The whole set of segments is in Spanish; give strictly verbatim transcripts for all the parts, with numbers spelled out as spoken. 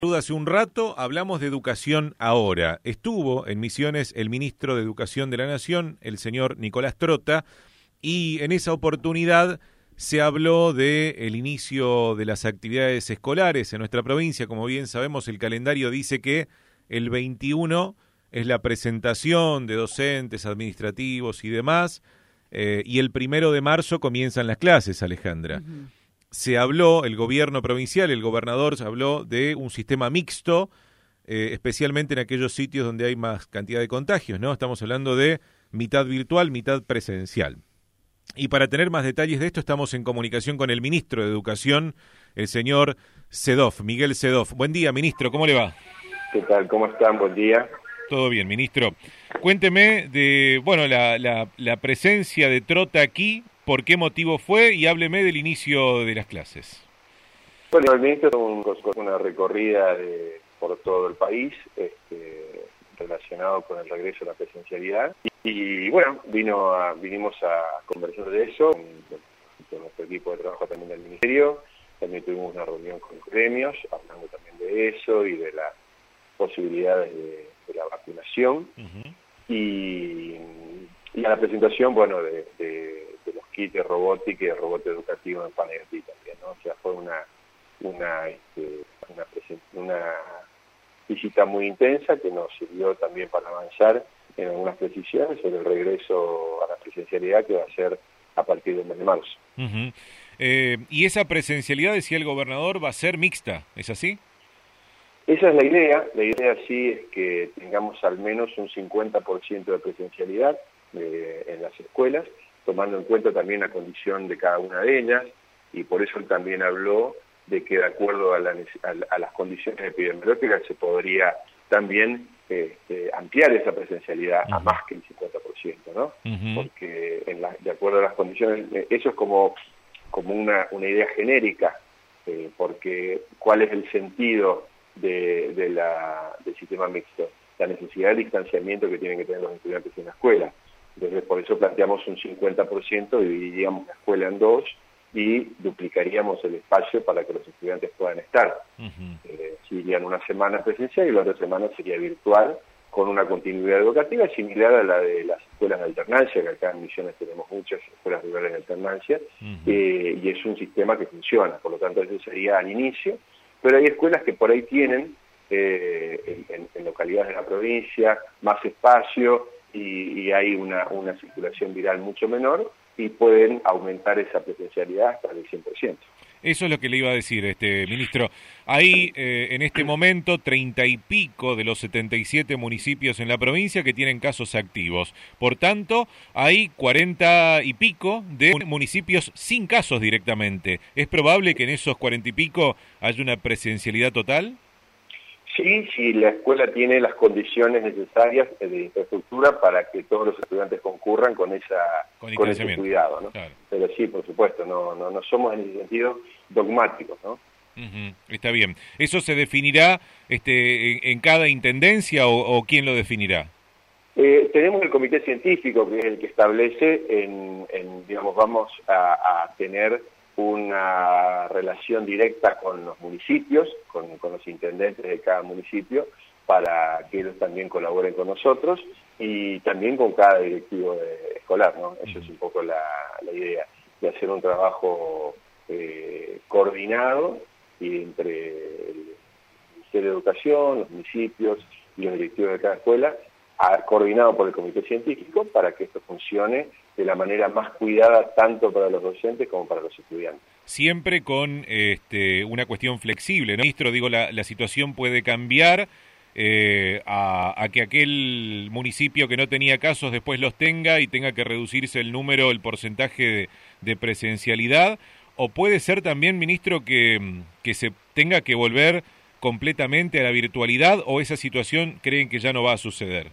Hace un rato hablamos de educación ahora. Estuvo en Misiones el ministro de Educación de la Nación, el señor Nicolás Trota, y en esa oportunidad se habló del inicio de las actividades escolares en nuestra provincia. Como bien sabemos, el calendario dice que el veintiuno es la presentación de docentes, administrativos y demás, eh, y el primero de marzo comienzan las clases, Alejandra. Uh-huh. Se habló, el gobierno provincial, el gobernador se habló de un sistema mixto, eh, especialmente en aquellos sitios donde hay más cantidad de contagios, ¿no? Estamos hablando de mitad virtual, mitad presencial. Y para tener más detalles de esto, estamos en comunicación con el ministro de Educación, el señor Sedov, Miguel Sedov. Buen día, ministro, ¿cómo le va? ¿Qué tal? ¿Cómo están? Buen día. Todo bien, ministro. Cuénteme de, bueno, la, la, la presencia de Trota aquí. ¿Por qué motivo fue? Y hábleme del inicio de las clases. Bueno, el ministro hizo una recorrida de, por todo el país este, relacionado con el regreso a la presencialidad. Y, y bueno, vino a, vinimos a conversar de eso con, con nuestro equipo de trabajo también del ministerio. También tuvimos una reunión con los gremios, hablando también de eso y de las posibilidades de, de la vacunación. Uh-huh. y, y a la presentación, bueno, de... de kit de robótica y de robot educativo en Panegati también, ¿no? O sea, fue una una, este, una, una visita muy intensa que nos sirvió también para avanzar en algunas precisiones sobre el regreso a la presencialidad que va a ser a partir del mes de marzo. Uh-huh. eh, y esa presencialidad, decía el gobernador, va a ser mixta, ¿es así? Esa es la idea. La idea sí es que tengamos al menos un cincuenta por ciento de presencialidad eh, en las escuelas, tomando en cuenta también la condición de cada una de ellas, y por eso él también habló de que de acuerdo a, la, a, a las condiciones epidemiológicas se podría también este, ampliar esa presencialidad uh-huh. a más que el cincuenta por ciento, ¿no? Uh-huh. Porque en la, de acuerdo a las condiciones, eso es como, como una, una idea genérica, eh, porque ¿cuál es el sentido de, de la, del sistema mixto? La necesidad de distanciamiento que tienen que tener los estudiantes en la escuela. Entonces, por eso planteamos un cincuenta por ciento, dividiríamos la escuela en dos y duplicaríamos el espacio para que los estudiantes puedan estar. Uh-huh. Eh, serían una semana presencial y la otra semana sería virtual, con una continuidad educativa similar a la de las escuelas de alternancia, que acá en Misiones tenemos muchas escuelas rurales de alternancia, uh-huh. eh, y es un sistema que funciona, por lo tanto eso sería al inicio, pero hay escuelas que por ahí tienen, eh, en, en localidades de la provincia, más espacio, y, y hay una, una circulación viral mucho menor y pueden aumentar esa presencialidad hasta el cien por ciento. Eso es lo que le iba a decir, este ministro. Hay eh, en este momento treinta y pico de los setenta y siete municipios en la provincia que tienen casos activos. Por tanto, hay cuarenta y pico de municipios sin casos directamente. ¿Es probable que en esos cuarenta y pico haya una presencialidad total? Sí, si la escuela tiene las condiciones necesarias de infraestructura para que todos los estudiantes concurran con esa con, con ese cuidado, ¿no? Claro. Pero sí, por supuesto, no, no, no somos en ese sentido dogmáticos, ¿no? Uh-huh. Está bien. ¿Eso se definirá este, en, en cada intendencia o, o quién lo definirá? Eh, tenemos el comité científico, que es el que establece, en, en digamos, vamos a, a tener una relación directa con los municipios, con, con los intendentes de cada municipio, para que ellos también colaboren con nosotros, y también con cada directivo de, escolar, ¿no? Eso es un poco la, la idea, de hacer un trabajo eh, coordinado y entre el Ministerio de Educación, los municipios y los directivos de cada escuela, a, coordinado por el comité científico, para que esto funcione de la manera más cuidada tanto para los docentes como para los estudiantes. Siempre con este, una cuestión flexible, ¿no? Ministro, digo, la, la situación puede cambiar eh, a, a que aquel municipio que no tenía casos después los tenga y tenga que reducirse el número, el porcentaje de, de presencialidad, o puede ser también, ministro, que, que se tenga que volver completamente a la virtualidad, o esa situación creen que ya no va a suceder.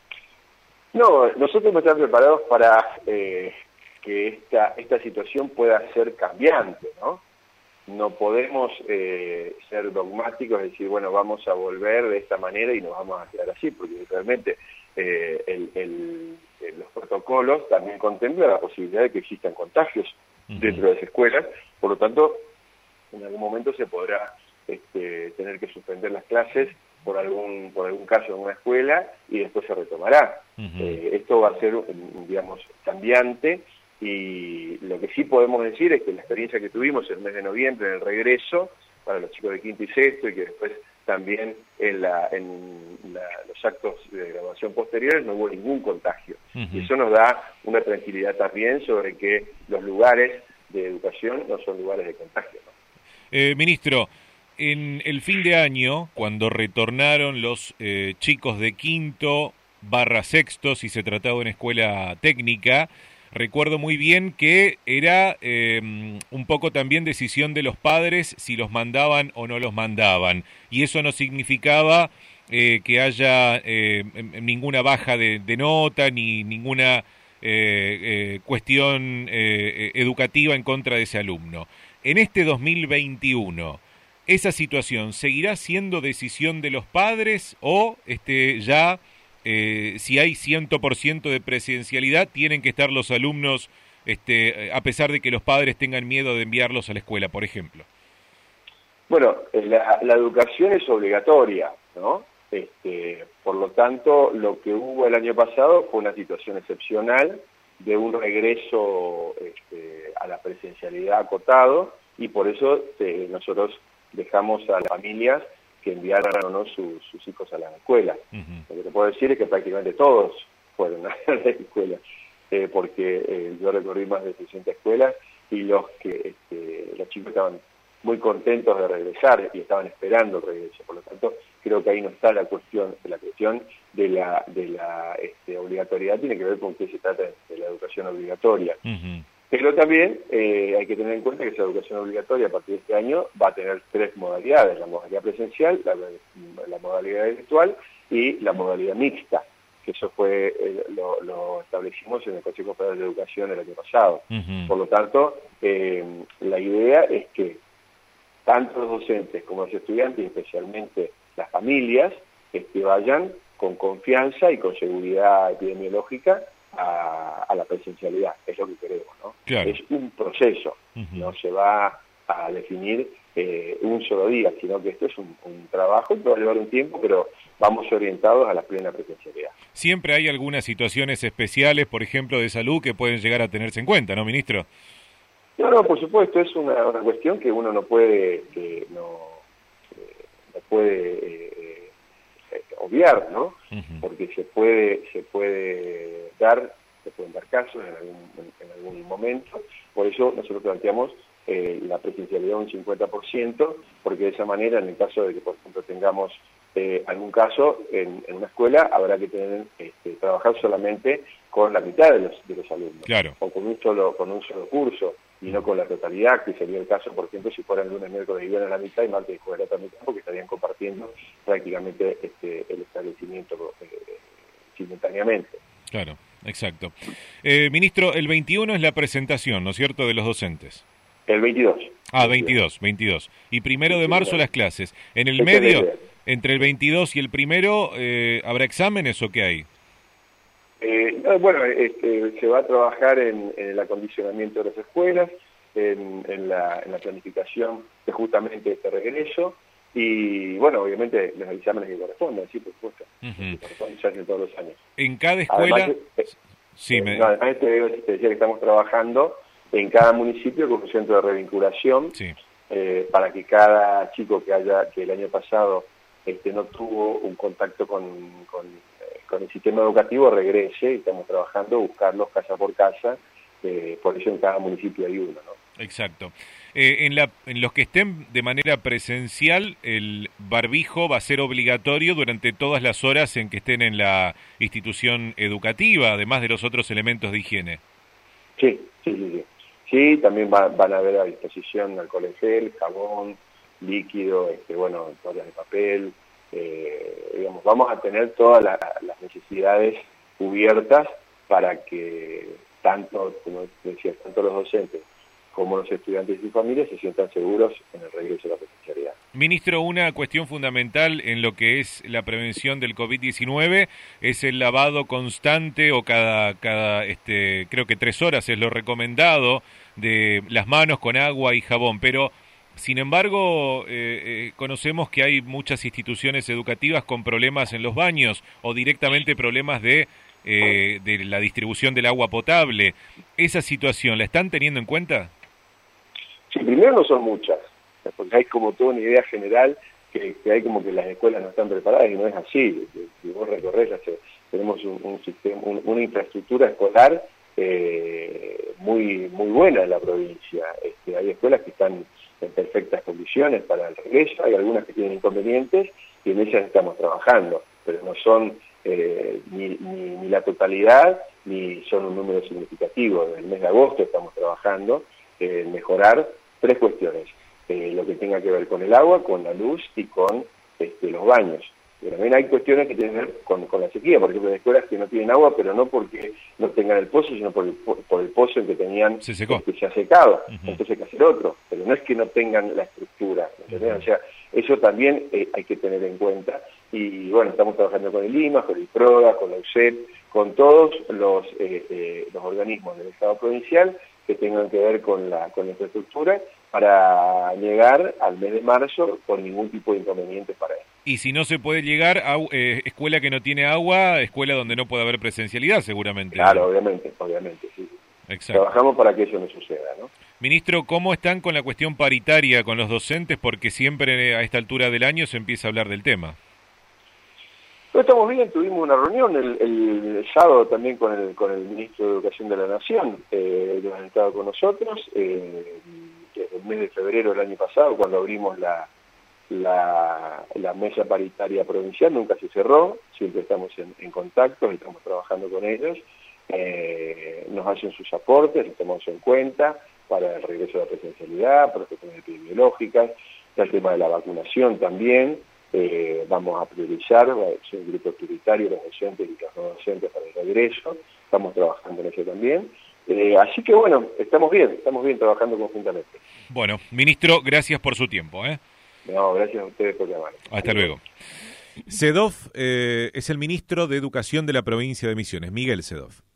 No, nosotros estamos preparados para eh, que esta, esta situación pueda ser cambiante, ¿no? No podemos eh, ser dogmáticos, es decir, bueno, vamos a volver de esta manera y nos vamos a quedar así, porque realmente eh, el, el, el, los protocolos también contemplan la posibilidad de que existan contagios uh-huh. dentro de las escuelas, por lo tanto, en algún momento se podrá este, tener que suspender las clases por algún por algún caso en una escuela y después se retomará. Uh-huh. Eh, esto va a ser, digamos, cambiante, y lo que sí podemos decir es que la experiencia que tuvimos el mes de noviembre en el regreso para los chicos de quinto y sexto, y que después también en, la, en la, los actos de graduación posteriores no hubo ningún contagio. Uh-huh. Y eso nos da una tranquilidad también sobre que los lugares de educación no son lugares de contagio, ¿no? Eh, ministro, en el fin de año, cuando retornaron los eh, chicos de quinto barra sexto, si se trataba de una escuela técnica, recuerdo muy bien que era eh, un poco también decisión de los padres si los mandaban o no los mandaban, y eso no significaba eh, que haya eh, ninguna baja de, de nota ni ninguna eh, eh, cuestión eh, educativa en contra de ese alumno. En este dos mil veintiuno, ¿esa situación seguirá siendo decisión de los padres o este ya, eh, si hay cien por ciento de presencialidad, tienen que estar los alumnos, este, a pesar de que los padres tengan miedo de enviarlos a la escuela, por ejemplo? Bueno, la, la educación es obligatoria, ¿no? Este, por lo tanto, lo que hubo el año pasado fue una situación excepcional de un regreso este, a la presencialidad acotado, y por eso eh, nosotros dejamos a las familias que enviaran o no sus, sus hijos a la escuela. Uh-huh. Lo que te puedo decir es que prácticamente todos fueron a la escuela, eh, porque eh, yo recorrí más de sesenta escuelas, y los que este, los chicos estaban muy contentos de regresar y estaban esperando el regreso. Por lo tanto, creo que ahí no está la cuestión, la cuestión de la de la este, obligatoriedad, tiene que ver con qué se trata de la educación obligatoria. Uh-huh. Pero también eh, hay que tener en cuenta que esa educación obligatoria a partir de este año va a tener tres modalidades: la modalidad presencial, la, la modalidad virtual y la modalidad mixta, que eso fue eh, lo, lo establecimos en el Consejo Federal de Educación el año pasado. Uh-huh. Por lo tanto, eh, la idea es que tanto los docentes como los estudiantes, y especialmente las familias, que vayan con confianza y con seguridad epidemiológica A, a la presencialidad. Es lo que queremos, ¿no? Claro. Es un proceso, uh-huh. No se va a definir eh, un solo día, sino que esto es un, un trabajo que va a llevar un tiempo, pero vamos orientados a la plena presencialidad. Siempre hay algunas situaciones especiales, por ejemplo, de salud, que pueden llegar a tenerse en cuenta, ¿no, ministro? No, no, por supuesto, es una, una cuestión que uno no puede, que no, eh, no puede eh, eh, obviar, ¿no? Uh-huh. Porque se puede, se puede dar, se pueden dar casos en algún, en, en algún momento. Por eso nosotros planteamos eh, la presencialidad un cincuenta por ciento, porque de esa manera, en el caso de que, por ejemplo, tengamos eh, algún caso en, en una escuela, habrá que tener este, trabajar solamente con la mitad de los, de los alumnos, claro, o con un solo, con un solo curso, y no con la totalidad, que sería el caso, por ejemplo, si fueran lunes, miércoles y viernes a la mitad y martes y jueves a la otra mitad, porque estarían compartiendo prácticamente este, el establecimiento eh, simultáneamente. Claro, exacto. Eh, ministro, el veintiuno es la presentación, ¿no es cierto?, de los docentes. El veintidós. Ah, veintidós, veintidós. Y primero de marzo las clases. En el medio, entre el veintidós y el primero, eh, ¿habrá exámenes o qué hay? Eh, no, bueno, este, se va a trabajar en, en el acondicionamiento de las escuelas, en, en, la, en la planificación de justamente este regreso, y bueno, obviamente los exámenes que corresponden, sí, por supuesto, uh-huh. que corresponden, se hacen todos los años. En cada escuela... Además, eh, sí, eh, me... no, además te, te decía que estamos trabajando en cada municipio con un centro de revinculación, sí. eh, para que cada chico que haya que el año pasado este, no tuvo un contacto con... con con el sistema educativo regrese, y estamos trabajando buscarlos casa por casa, eh, por eso en cada municipio hay uno, ¿no? Exacto. Eh, en, la, en los que estén de manera presencial, el barbijo va a ser obligatorio durante todas las horas en que estén en la institución educativa, además de los otros elementos de higiene. Sí, sí, sí. Sí, sí también va, van a haber a disposición alcohol en gel, jabón, líquido, este, bueno, toallas de papel. Eh, digamos, vamos a tener todas la, las necesidades cubiertas para que tanto, como decía, tanto los docentes como los estudiantes y sus familias se sientan seguros en el regreso a la presencialidad. Ministro, una cuestión fundamental en lo que es la prevención del COVID diecinueve es el lavado constante o cada, cada este, creo que tres horas es lo recomendado, de las manos con agua y jabón, pero Sin embargo, eh, eh, conocemos que hay muchas instituciones educativas con problemas en los baños o directamente problemas de, eh, de la distribución del agua potable. ¿Esa situación la están teniendo en cuenta? Sí, primero no son muchas, porque hay como toda una idea general que, que hay como que las escuelas no están preparadas y no es así. Si vos recorres, tenemos un, un sistema, un, una infraestructura escolar eh, muy muy buena en la provincia. Este, hay escuelas que están en perfectas condiciones para el regreso, hay algunas que tienen inconvenientes y en ellas estamos trabajando, pero no son eh, ni, ni, ni la totalidad ni son un número significativo. En el mes de agosto estamos trabajando en eh, mejorar tres cuestiones, eh, lo que tenga que ver con el agua, con la luz y con este, los baños. Pero también hay cuestiones que tienen que ver con, con la sequía, por ejemplo, hay escuelas que no tienen agua, pero no porque no tengan el pozo, sino por el, por el pozo en que tenían, se secó. que se ha secado, Uh-huh. entonces hay que hacer otro, pero no es que no tengan la estructura, ¿entendés? Uh-huh. O sea, eso también eh, hay que tener en cuenta, y bueno, estamos trabajando con el I M A, con el PRODA, con la U C E T, con todos los, eh, eh, los organismos del Estado provincial que tengan que ver con la, con la infraestructura, para llegar al mes de marzo con ningún tipo de inconveniente para él. Y si no se puede llegar a eh, escuela que no tiene agua, escuela donde no puede haber presencialidad, seguramente. Claro, obviamente, obviamente, sí. Exacto. Trabajamos para que eso no suceda, ¿no? Ministro, ¿cómo están con la cuestión paritaria con los docentes? Porque siempre a esta altura del año se empieza a hablar del tema. No, estamos bien, tuvimos una reunión el, el sábado también con el, con el Ministro de Educación de la Nación, eh, ellos han estado con nosotros, eh, desde el mes de febrero del año pasado, cuando abrimos la, la, la mesa paritaria provincial, nunca se cerró, siempre estamos en, en contacto, estamos trabajando con ellos, eh, nos hacen sus aportes, los tomamos en cuenta para el regreso de la presencialidad, para las cuestiones epidemiológicas, está el tema de la vacunación también. Eh, vamos a priorizar, va a ser un grupo prioritario, los docentes y los no docentes para el regreso, estamos trabajando en eso también. Eh, así que bueno, estamos bien, estamos bien trabajando conjuntamente. Bueno, ministro, gracias por su tiempo. ¿eh? No, gracias a ustedes por llamar. Hasta luego. Sedov eh, es el ministro de Educación de la provincia de Misiones, Miguel Sedov.